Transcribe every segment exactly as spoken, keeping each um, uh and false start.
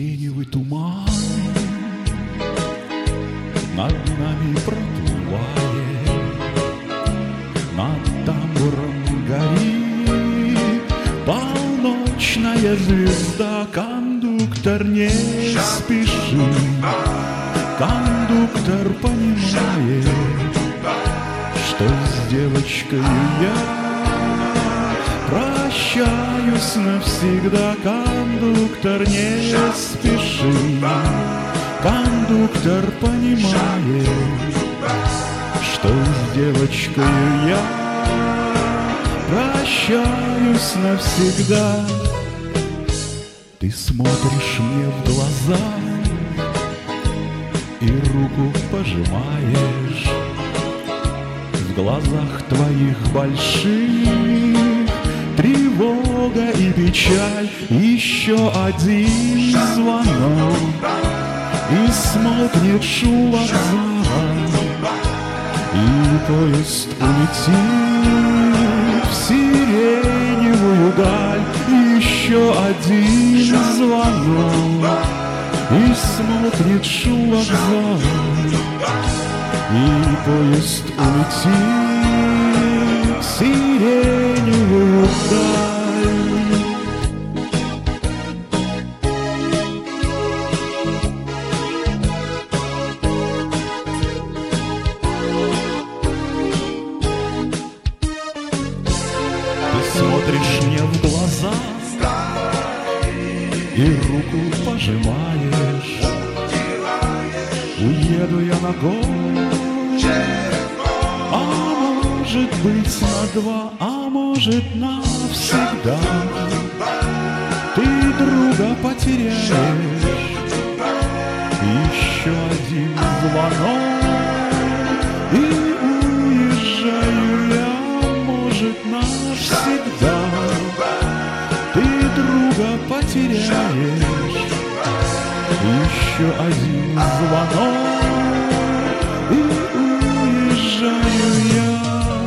Сиреневый туман над нами проплывает, над тамбуром горит полночная звезда. Кондуктор, не спеши, кондуктор понимает, что с девочкой я прощаюсь навсегда. Кондуктор, не спеши, кондуктор понимает, что с девочкой я прощаюсь навсегда. Ты смотришь мне в глаза и руку пожимаешь. В глазах твоих больших тревога и печаль. Еще один звонок, и смолкнет шум вокзала, и поезд улетит в сиреневую даль. Еще один звонок, и смолкнет шум вокзала, и поезд улетит в сиреневую даль. Ты смотришь мне в глаза и руку пожимаешь. Уеду я на год, а может быть на два, а может навсегда. Ты друга потеряешь. Еще один звонок, и уезжаю я, может, навсегда. Ты друга потеряешь. Еще один звонок, и уезжаю я.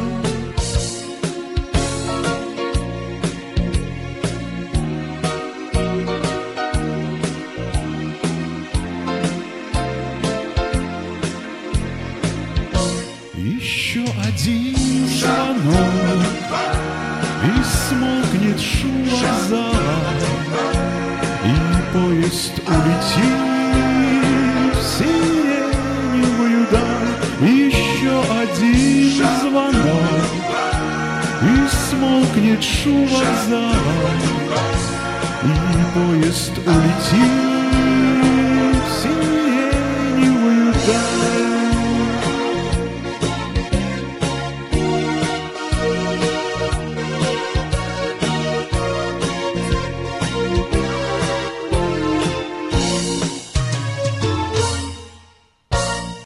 Еще один звонок, и смолкнет шум вокзала, и поезд улетит в сиреневую даль. Еще один звонок, и смолкнет шум вокзала, и поезд улетит